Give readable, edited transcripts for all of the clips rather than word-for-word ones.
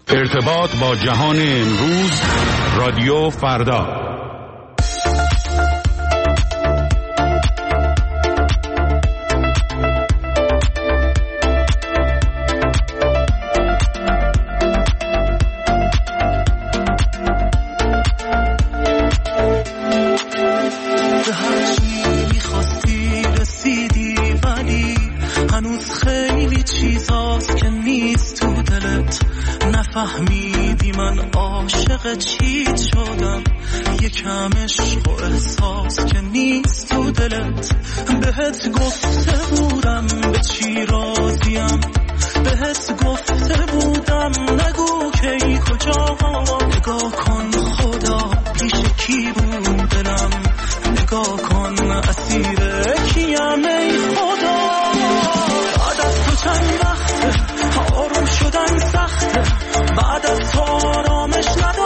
ارتباط با جهان امروز، رادیو فردا. فهمیدی من عاشق چیت شدم، یکم عشق و احساس که نیست تو دلت. بهت گفته بودم به چی راضیم، بهت گفته بودم نگو کی کجا. نگاه کن خدا پیش کی بود دلم، نگاه کن اسیر کیم ای خدا. بعد از تو چند وقته آروم شدن سخته، بعد از تو آرامش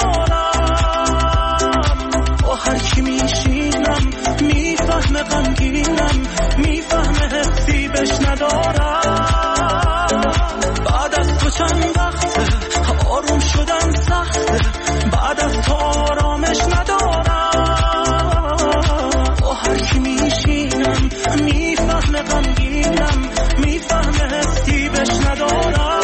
ندارم. با هر کی میشینم میفهمه غمگینم، میفهمه حسی بش ندارم. بعد از تو چند وقته آروم شدن سخته، بعد از تو آرامش ندارم. با هر کی میشینم میفهمه غمگینم، میفهمه حسی بش ندارم.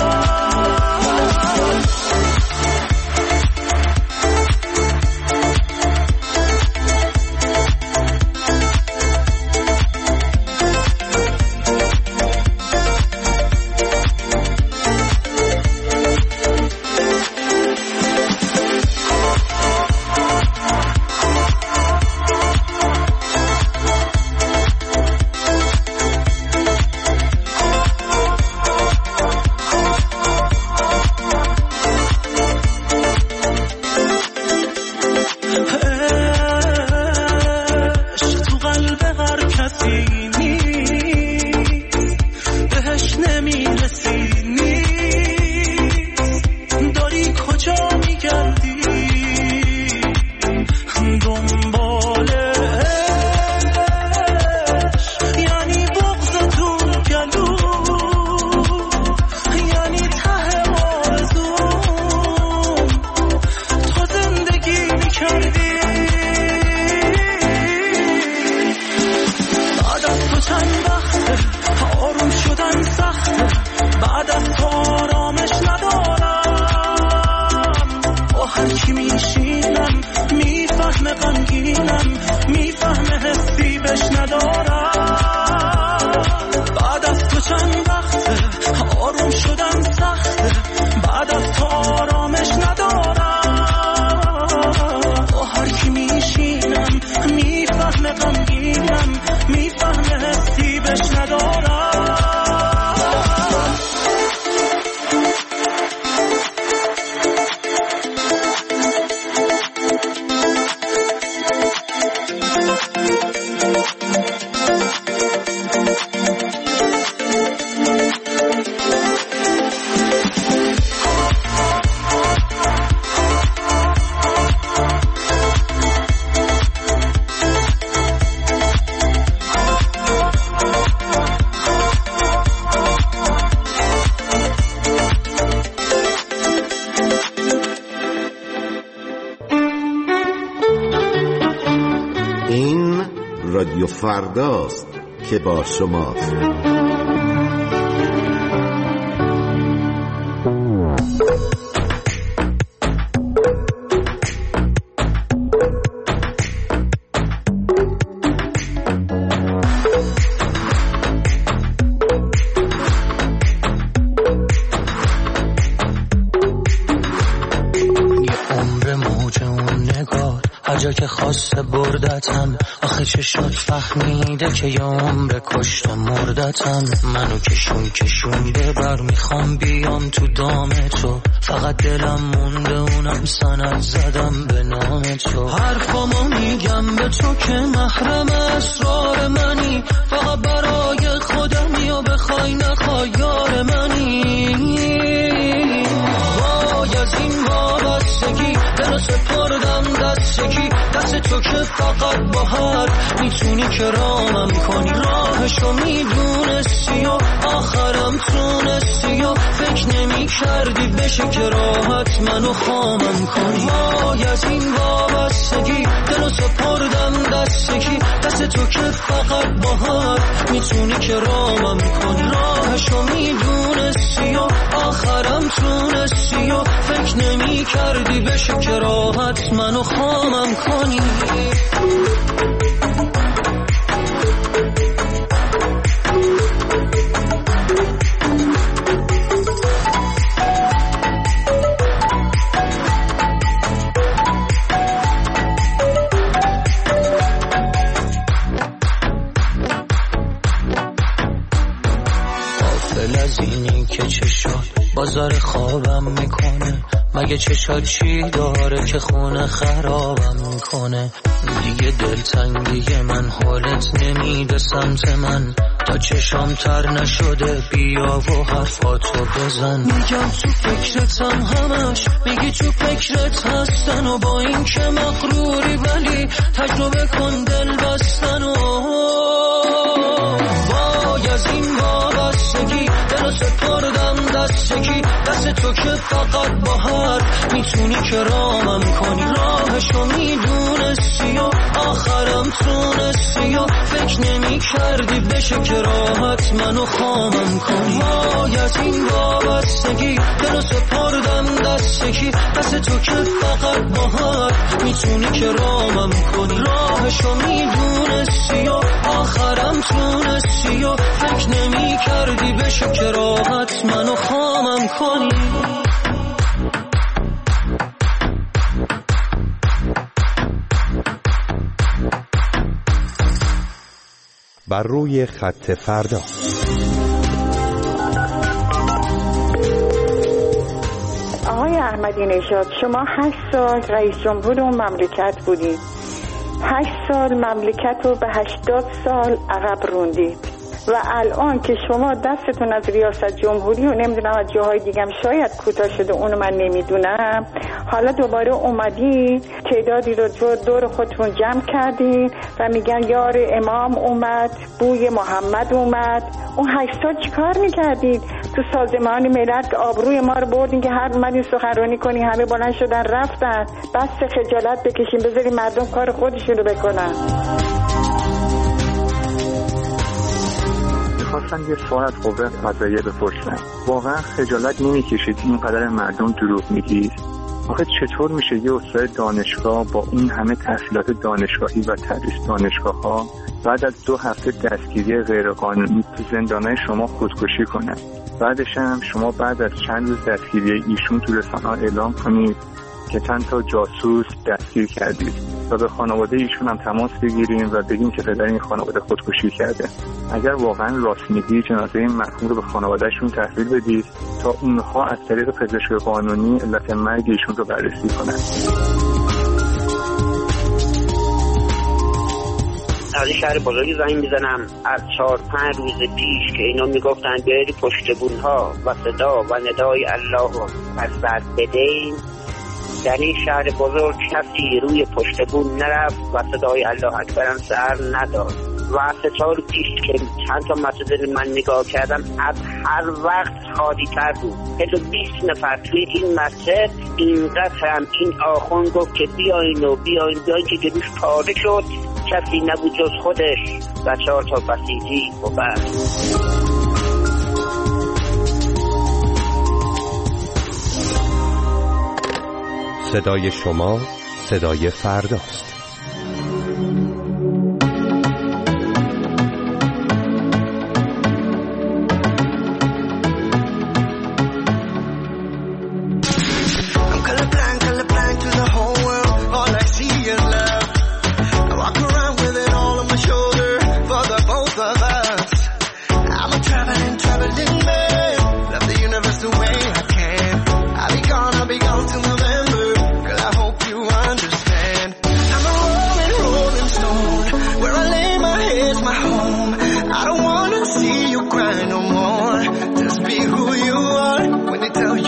رادیو فرداست که با شماست. که خواسته بردتم، آخه چه شد فهمیده که یه عمر کشته مردتم. منو کشونده بر میخوام بیام تو دام تو، فقط دلم مونده اونم سند زدم به نام تو. حرفامو میگم به تو که محرم اسرار منی، فقط برای خودمی و بخوای نخوای یار منی. وای از این وابستگی دلو سپردم دستگی، دست تو که فقط با حرف میتونی کرامم کنی. راهشو میدونستی و آخرم تونستی و فکر نمی کردی بشه که راحت منو خامم کنی. وای از این وابستگی دلو سپردم دستگی، دست تو که فقط با حرف میتونی کرامم کنی. راهشو میدونستی و آخرم تونستی و فکر نمی کردی بشه که راحت منو خامم کنی. که چشات بازار خوابم میکنه، مگه چشات چی داره که خونه خرابم میکنه. دیگه دلتنگی من حالت نمیده سمت من، تا چشام تر نشده بیا و حرفاتو بزن. میگم تو فکرتم همش، میگی تو فکرت هستن و با این که مغروری ولی تجربه کن دل بستن و وای از این وابستگی دلو سپردم دستگی، دست تو که فقط با حرف میتونی کرامم کنی. راهشو میدونستی و آخرم تونستی و فکر نمی کردی بشه که راحت منو خامم کنی. وای از این وابستگی دلو سپردم دستگی، دست تو که فقط با حرف میتونی کرامم کنی. راهشو میدونستی و آخرم تونستی و فکر نمی کردی بشه که راحت منو خامم کنی. بر روی خط فردا. آقای احمدی نژاد، شما 8 سال رئیس جمهور اون مملکت بودید. 8 سال مملکت رو به 80 سال عقب روندید و الان که شما دستتون از ریاست جمهوری و نمیدونم از جاهای دیگه شاید کوتاه شده، اونو من نمیدونم، حالا دوباره اومدین تعدادی رو دور خودتون جمع کردین و میگن یار امام اومد، بوی محمد اومد. اون 8 سال چی کار میکردید تو سازمان ملل که آبروی ما رو بردین که هر اومدین سخنرانی کنی همه بلند شدن رفتن؟ بس خجالت بکشین، بذارین مردم کار خودشون رو بکنن. خواستم یه سوال از قوه قضاییه بپرسم. واقعا خجالت نمیکشید اینقدر مردم دروغ میگید؟ آخه چطور میشه یه استاد دانشگاه با این همه تحصیلات دانشگاهی و تدریس دانشگاه‌ها بعد از 2 هفته دستگیری غیرقانونی تو زندانهای شما خودکشی کنه؟ بعدش هم شما بعد از چند روز دستگیری ایشون تو رسانه‌ها اعلام کنید که چند تا جاسوس دستگیر کردید و به خانواده ایشون هم تماس بگیریم و بگیم که پدر این خانواده خودکشی کرده. اگر واقعا راست میگی جنازه این مرحوم رو به خانوادهشون تحویل بدید تا اونها از طریق پزشک قانونی علت مرگ ایشون رو بررسی کنند. از این شهر بزرگی زنگ میزنم. از 4-5 روز پیش که اینا میگفتن بیایید پشت بونها و صدا و ندای الله رو از دست بدین، در این شهر بزرگ کسی روی پشت بون نرفت و صدای الله اکبر هم سر نداد. و 3 سال پیش که چند تا مسجد من نگاه کردم از هر وقت خالی تر بود. 20 نفر توی این مسجد اینقدر هم این آخوند گفت که بیاین که گلوش پاره شد، کسی نبود جز خودش و 4 تا بسیجی و بس. صدای شما صدای فرداست.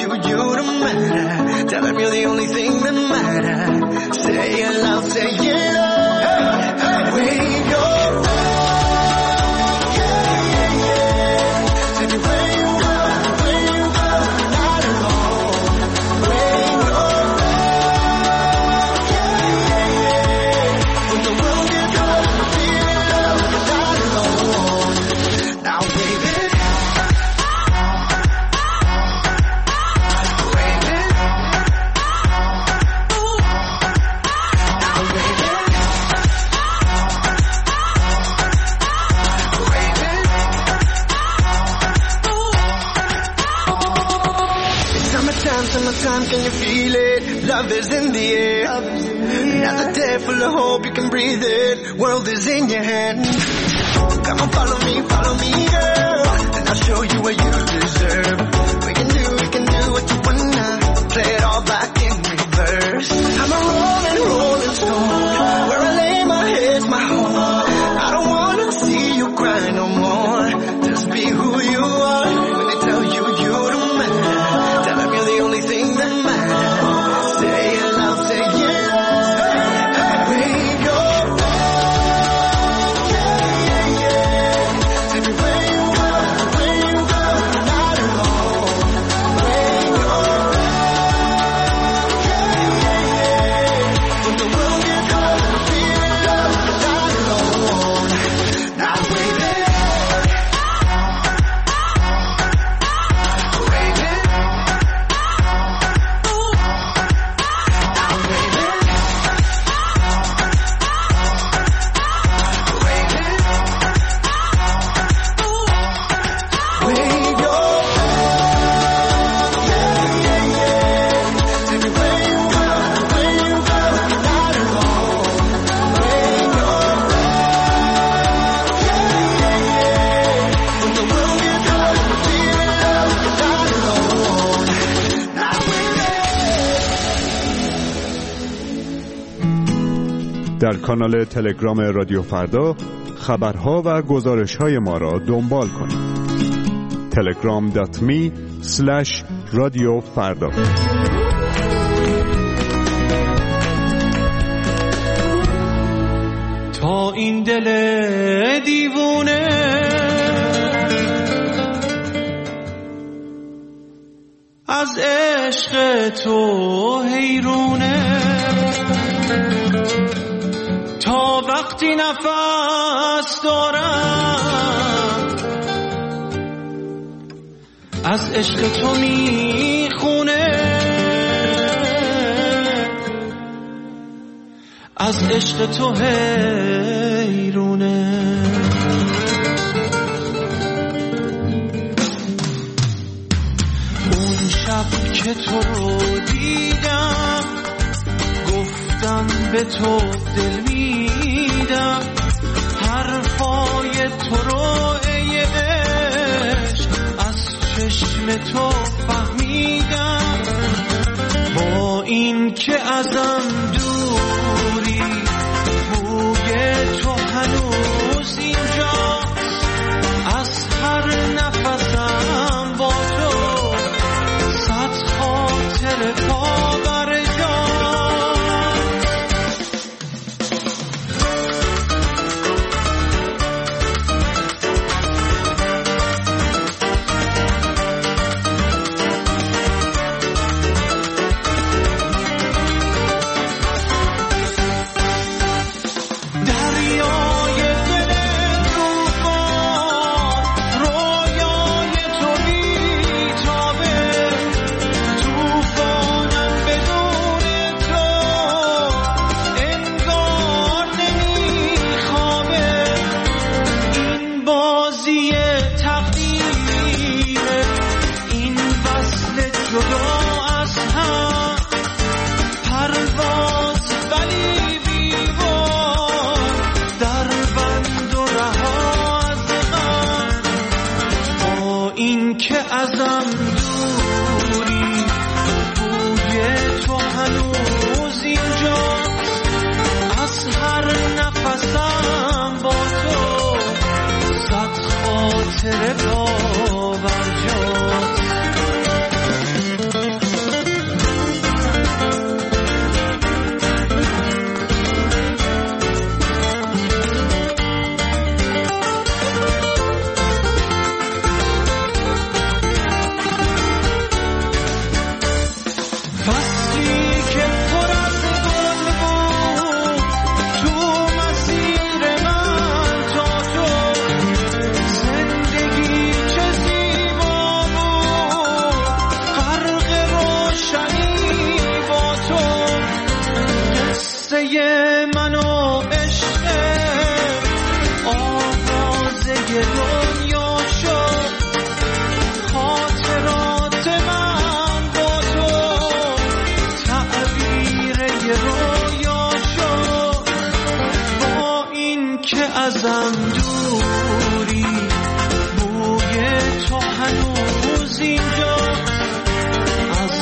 Tell them you're the only thing that matters. Say it loud, say yeah. Summertime, can you feel it? Love is in the air. Another day full of hope, you can breathe it. World is in your hand. Come on, follow me, girl, and I'll show you what you deserve. We can do what you wanna. Play it all back in reverse. I'm a rolling stone. Where I lay my head's my home. I don't wanna see you cry no more. Just be who you are. When they tell you you don't matter, tell them you're the only thing that matters. Say it loud, say it loud. Wave your flag, yeah, yeah. Take me where you go, you're not alone. Wave your flag, yeah, yeah. When the world gets cold, feel it up, you're not alone. Now wave it. در کانال تلگرام رادیو فردا خبرها و گزارش‌های ما را دنبال کنید. telegram.me/رادیوفردا. تا این دل دیوونه از عشق تو حیرونه، تا وقتی نفس دارم از عشق تو میخونه، از عشق تو حیرونه. اون شب که تو رو دیدم گفتم به تو دل میدم، حرفای تو رو ای عشق از چشم تو فهمیدم. با این که ازم دوری بوی تو هنوز اینجاست، از هر نفسم با تو صد خاطر پاور زندگی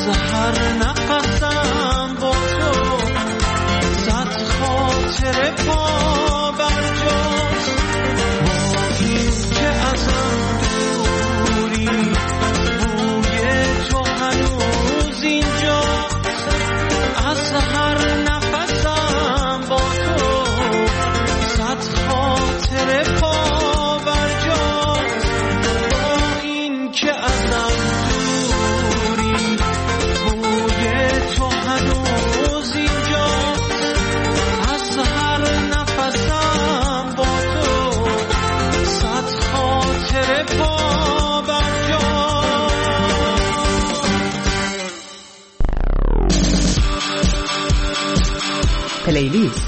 از هر نفسم با تو صد خاطر پا بر جاست با این که ازم دوری بوی تو هنوز اینجاست از هر نفسم با تو صد خاطر پا بر جاست با این که ازم دوری بوی تو هنوز اینجاست از هر نفسم با تو صد خاطر پا بر جاست. پلیلیست.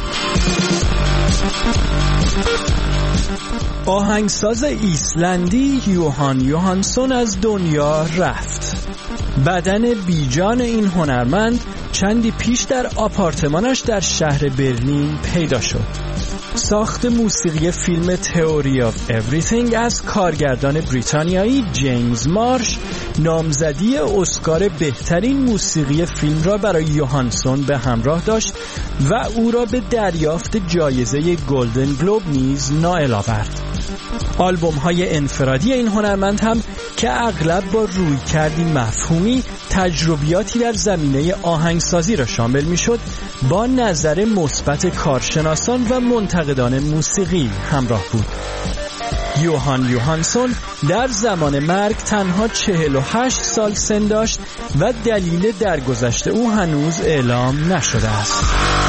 آهنگساز ایسلندی یوهان یوهانسون از دنیا رفت. بدن بیجان این هنرمند چندی پیش در آپارتمانش در شهر برلین پیدا شد. ساخت موسیقی فیلم تئوری آف اوریثینگ از کارگردان بریتانیایی جیمز مارش نامزدی اسکار بهترین موسیقی فیلم را برای یوهانسون به همراه داشت و او را به دریافت جایزه گلدن گلوب نیز نائل آورد. آلبوم‌های انفرادی این هنرمند هم که اغلب با رویکردی مفهومی تجربیاتی در زمینه آهنگسازی را شامل می‌شد، با نظر مثبت کارشناسان و منتقدان موسیقی همراه بود. یوهان یوهانسون در زمان مرگ تنها 48 سال سن داشت و دلیل درگذشت او هنوز اعلام نشده است.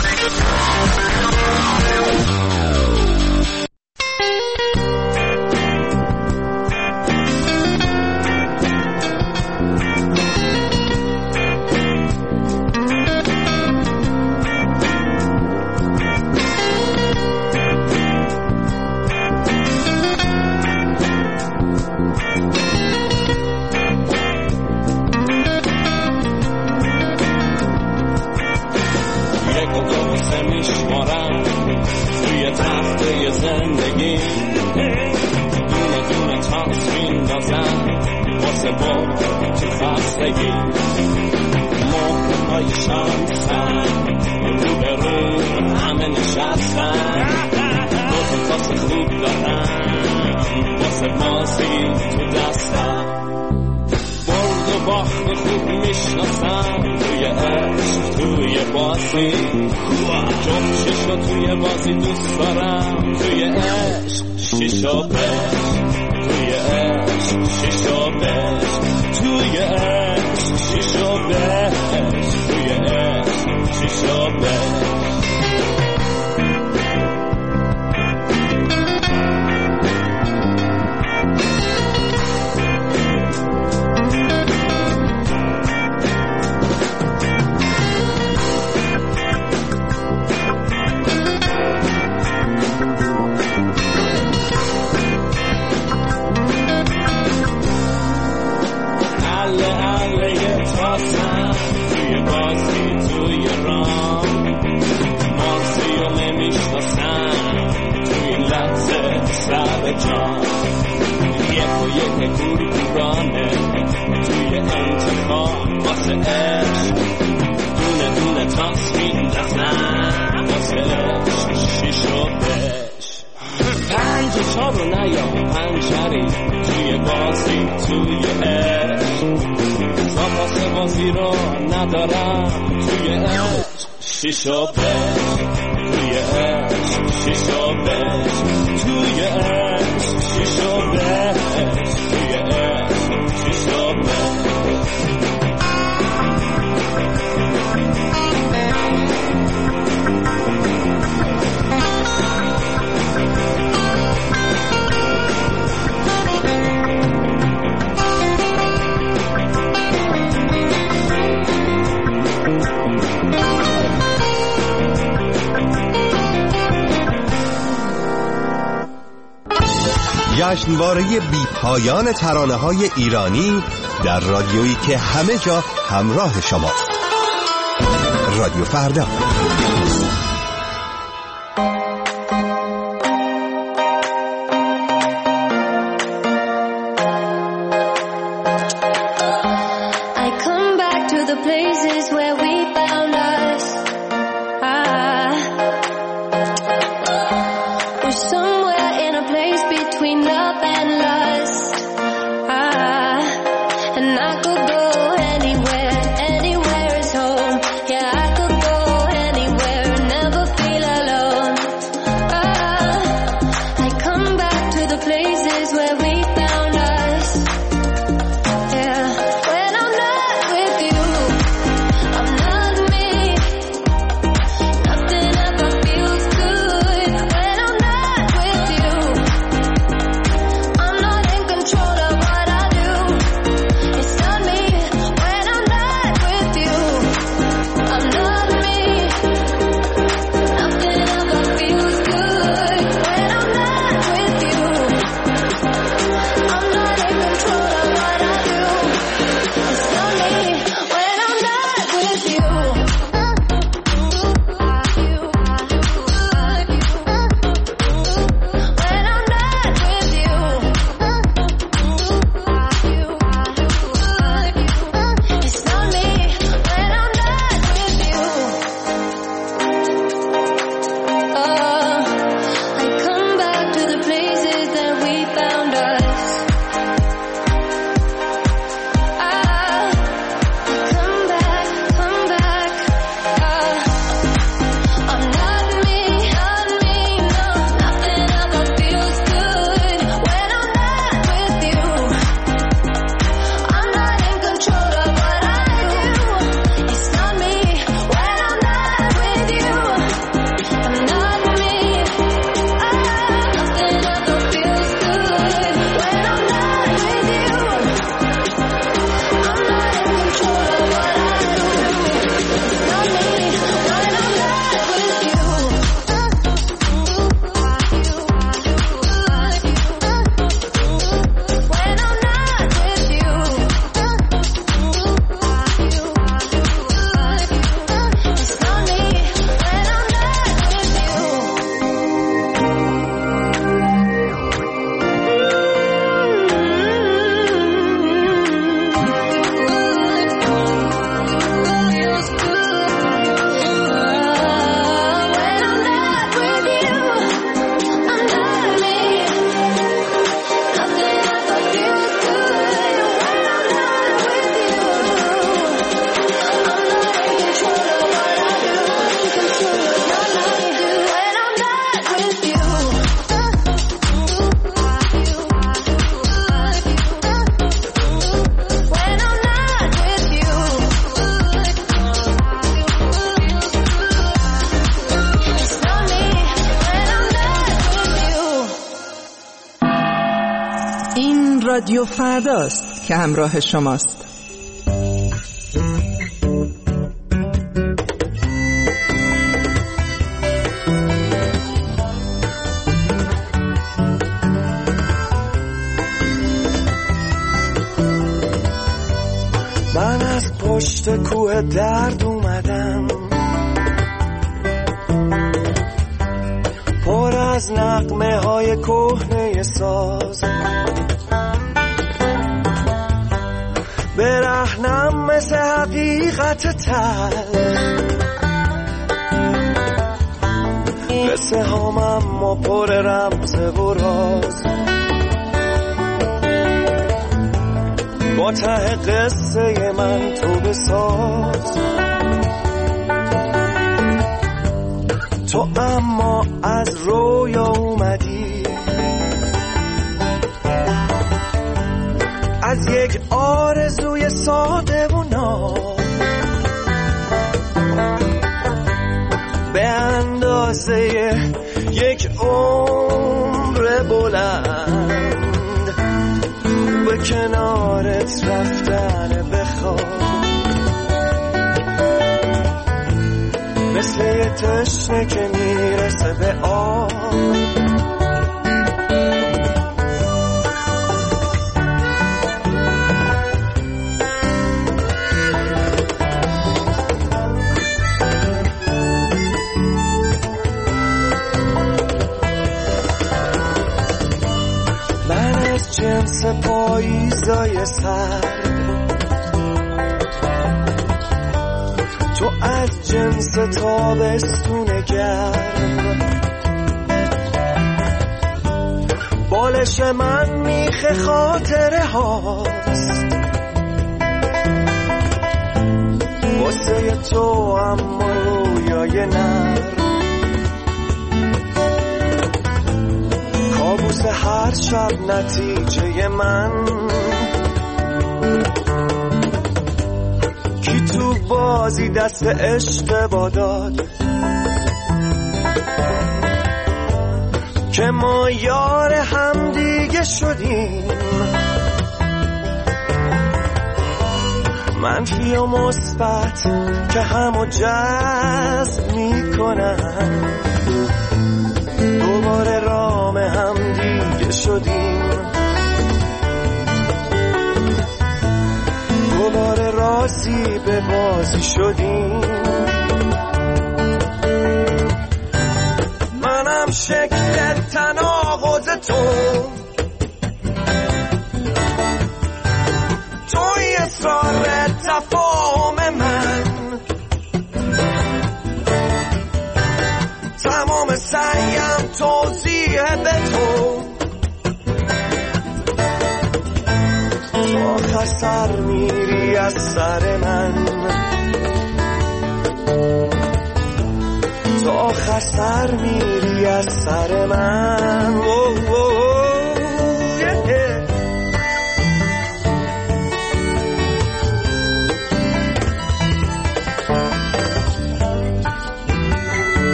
جشنواره بی پایان ترانه‌های ایرانی در رادیویی که همه جا همراه شماست. رادیو فردا. I come back to the places where we found us. We're somewhere in a place between love and lust. And I could go anywhere, anywhere is home. Yeah, I could go anywhere and never feel alone. I come back to the places where we found us. Yeah, when I'm not with you, I'm not me. Nothing ever feels good. When I'm not with you, I'm not in control of what I do. It's not me. When I'm not with you, I'm not me. Nothing ever feels good. When I'm not with you, I'm not in control of what I do. It's not me. When I'm not with you. When I'm not with you. It's not me. When I'm not with you. I come back to the places that we found us. Come back. I'm not me, no. Nothing ever feels good when I'm not with you. I'm not in control of what I do. It's not me when I'm not with you. I'm not me. Nothing ever feels good when I'm not with you. I'm not in control of what I do. It's not me when I'm not with you. When I'm not with you. It's not me when I'm این رادیو فرداست که همراه شماست. من از پشت کوه درد اومدم، پر از نغمه های کهنه ساز، برهنم مثل حقیقت تلخ، قصه هام اما پر رمز و راز، با ته قصه من تو بساز. تو اما از رویا اومدی، از یک آرزوی ساده و ناز، به اندازه یک عمر بلند به کنارت رفتن بخواد، مثل یه تشنه که میرسه به آب. من از جنس پاییزای سر، تو از جنس تابستون گرم، بالش من میخ خاطره هاست واسه تو، اما رویای نرم کابوس هر شب نتیجه من. کی تو بازی دست اشتباه داد که ما یار هم دیگه شدیم؟ منفی و مثبت که همو جذب میکنن، دوباره رام هم دیگه شدیم، دوباره راضی به بازی شدیم. منم شکل تناقض توی اصرار تفاهم من، تمام سعیم توضیح به تو آخر سر میری از سر من، تو آخر سر میری از سر من.